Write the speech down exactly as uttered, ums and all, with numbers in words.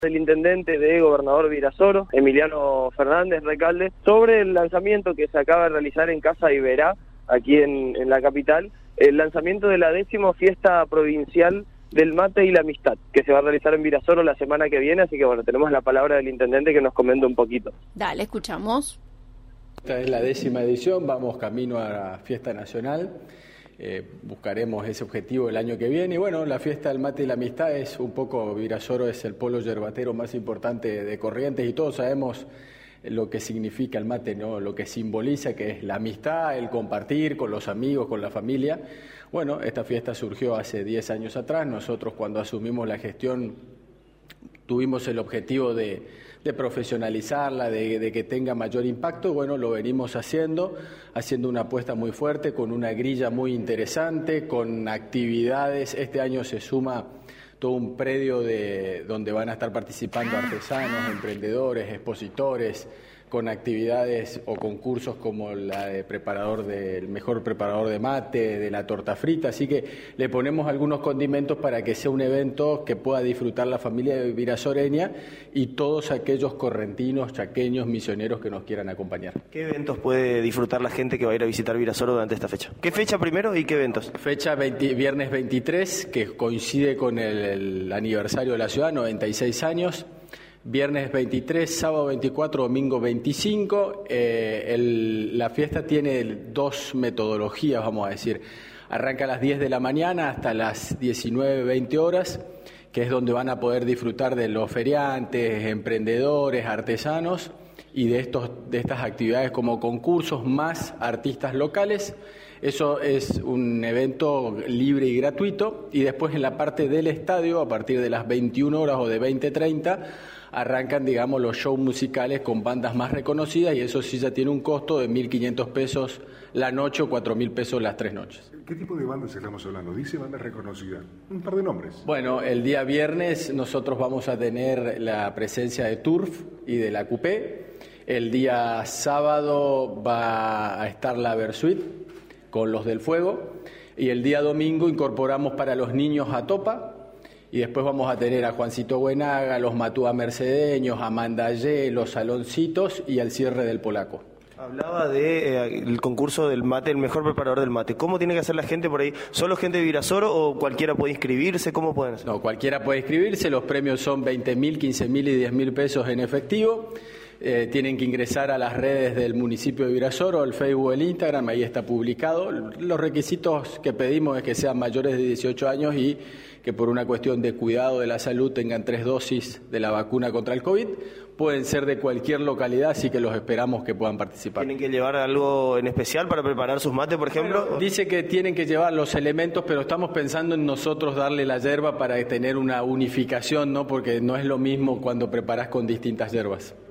El intendente de Gobernador Virasoro, Emiliano Fernández Recalde, sobre el lanzamiento que se acaba de realizar en Casa Iberá, aquí en, en la capital, el lanzamiento de la décima fiesta provincial del mate y la amistad, que se va a realizar en Virasoro la semana que viene, así que bueno, tenemos la palabra del intendente que nos comenta un poquito. Dale, escuchamos. Esta es la décima edición, vamos camino a la fiesta nacional. Eh, buscaremos ese objetivo el año que viene y bueno, la fiesta del mate y la amistad es un poco, Virasoro es el polo yerbatero más importante de Corrientes y todos sabemos lo que significa el mate, ¿no? Lo que simboliza, que es la amistad, el compartir con los amigos, con la familia. Bueno, esta fiesta surgió hace diez años atrás, nosotros cuando asumimos la gestión tuvimos el objetivo de, de profesionalizarla, de, de que tenga mayor impacto. Bueno, lo venimos haciendo, haciendo una apuesta muy fuerte, con una grilla muy interesante, con actividades. Este año se suma todo un predio de, donde van a estar participando artesanos, emprendedores, expositores, con actividades o concursos como la de preparador del mejor preparador de mate, de la torta frita, así que le ponemos algunos condimentos para que sea un evento que pueda disfrutar la familia virasoreña y todos aquellos correntinos, chaqueños, misioneros que nos quieran acompañar. ¿Qué eventos puede disfrutar la gente que va a ir a visitar Virasoro durante esta fecha? ¿Qué fecha primero y qué eventos? Fecha veinte, viernes veintitrés, que coincide con el, el aniversario de la ciudad, noventa y seis años. Viernes veintitrés, sábado veinticuatro, domingo veinticinco. Eh, el, la fiesta tiene dos metodologías, vamos a decir. Arranca a las diez de la mañana hasta las diecinueve, veinte horas, que es donde van a poder disfrutar de los feriantes, emprendedores, artesanos y de, estos, de estas actividades como concursos más artistas locales. Eso es un evento libre y gratuito. Y después en la parte del estadio, a partir de las veintiuna horas o de veinte treinta, arrancan, digamos, los shows musicales con bandas más reconocidas y eso sí ya tiene un costo de mil quinientos pesos la noche o cuatro mil pesos las tres noches. ¿Qué tipo de bandas estamos hablando? Dice banda reconocida. Un par de nombres. Bueno, el día viernes nosotros vamos a tener la presencia de Turf y de la Coupé. El día sábado va a estar la Versuit con los del Fuego y el día domingo incorporamos para los niños a Topa. Y después vamos a tener a Juancito Buenaga, los Matúa Mercedeños, Amanda Ye, los Saloncitos y el cierre del Polaco. Hablaba de eh, el concurso del mate, el mejor preparador del mate. ¿Cómo tiene que hacer la gente por ahí? ¿Solo gente de Virasoro o cualquiera puede inscribirse? ¿Cómo pueden hacer? No, cualquiera puede inscribirse. Los premios son veinte mil, quince mil y diez mil pesos en efectivo. Eh, tienen que ingresar a las redes del municipio de Virasoro, el Facebook, el Instagram, ahí está publicado. Los requisitos que pedimos es que sean mayores de dieciocho años y que por una cuestión de cuidado de la salud tengan tres dosis de la vacuna contra el COVID. Pueden ser de cualquier localidad, así que los esperamos que puedan participar. ¿Tienen que llevar algo en especial para preparar sus mates, por ejemplo? Bueno, dice que tienen que llevar los elementos, pero estamos pensando en nosotros darle la yerba para tener una unificación, ¿no? Porque no es lo mismo cuando preparas con distintas yerbas.